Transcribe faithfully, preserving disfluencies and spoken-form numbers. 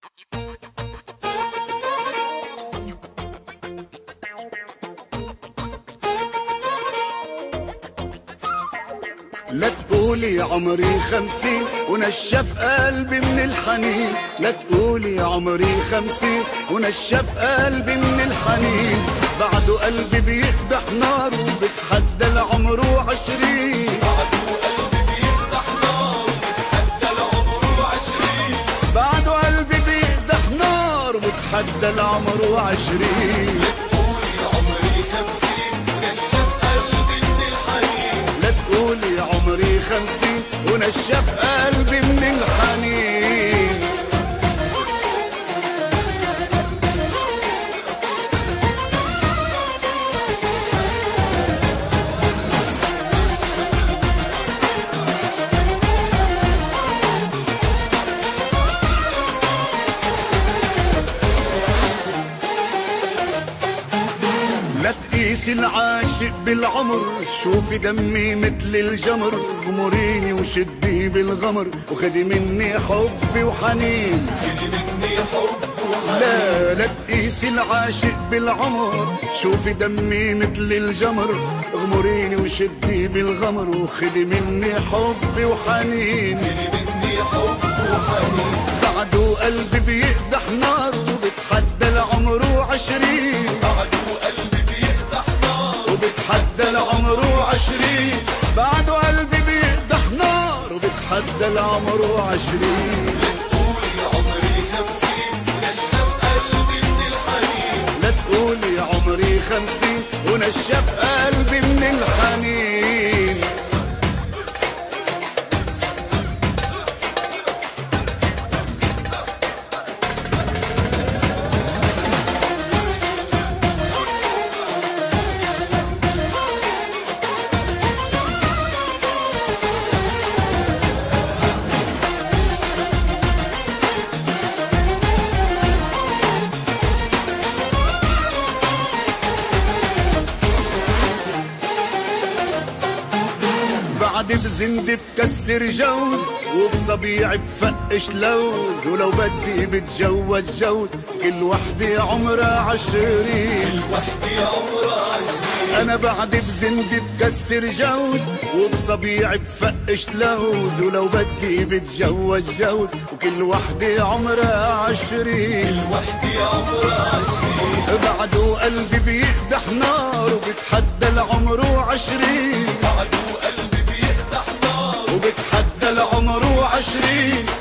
لا تقولي عمري خمسين ونشف قلبي من الحنين، لا تقولي عمري خمسين ونشف قلبي من الحنين، بعده قلبي بيقدح نار وبتحدى العمر عشرين، بعده قلبي بيقدح نار وبتحدى العمر عشرين، بعده قلبي بيقدح نار وبتحدى العمر عشرين. تقولي عمري خمسين ونشف قلبي من الحنين، لا تقيسي العاشق بالعمر، شوفي دمي مثل الجمر، غمريني وشدي بالغمر وخدي مني حبي وحنين، خدي مني حب وحنين. لا لا تقيسي العاشق بالعمر، شوفي دمي مثل الجمر، غمريني وشدي بالغمر وخدي مني حبي وحنين، خدي مني حب وحنين. بعده قلبي بيقدح نار وبتحدى العمر عشرين، بعده قلبي بيقدح نار وبتحدى العمر عشرين، بعده قلبي بيقدح نار وبتحدى العمر عشرين. تقولي عمري خمسين ونشف قلبي من الحنين، لا تقولي عمري خمسين ونشف قلبي من الحنين. بعد بزند بكسر جوز وبصبيع بفقش لوز، ولو بدي بتجوز جوز كل وحدة عمرها عشرين، كل وحدة عمرها عشرين. أنا بعد بزند بكسر جوز وبصبيع بفقش لوز، ولو بدي بتجوز جوز وكل وحدة عمرها عشرين، كل وحدة عمرها عشرين. بعده قلبي بيقدح نار وبتحدى العمر عشرين، بعده قلبي بيقدح نار وبتحدى العمر عشرين،